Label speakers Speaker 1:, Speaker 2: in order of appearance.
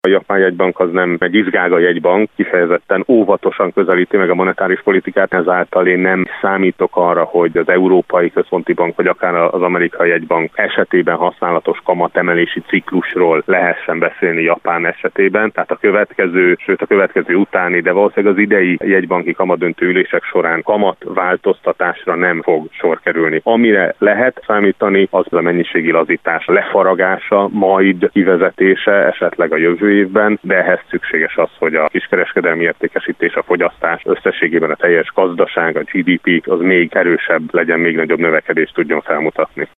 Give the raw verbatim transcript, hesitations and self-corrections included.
Speaker 1: japán jegybank az nem egy izgága jegybank, kifejezetten óvatosan közelíti meg a monetáris politikát, ezáltal én nem számítok arra, hogy az Európai Központi Bank vagy akár az Amerikai Jegybank esetében használatos kamatemelési ciklusról lehessen beszélni Japán esetében. Tehát a következő, sőt a következő utáni, de valószínűleg az idei jegybanki kamadöntő ülések során kamatváltoztatásra nem fog sor kerülni. Amire lehet számítani, az a mennyiségi lazítás lefaragása, majd kivezetése esetleg a jövő évben, de ehhez szükséges az, hogy a kiskereskedelmi értékesítés, a fogyasztás, összességében a teljes gazdaság, a gé dé pé az még erősebb legyen, még nagyobb növekedést tudjon felmutatni.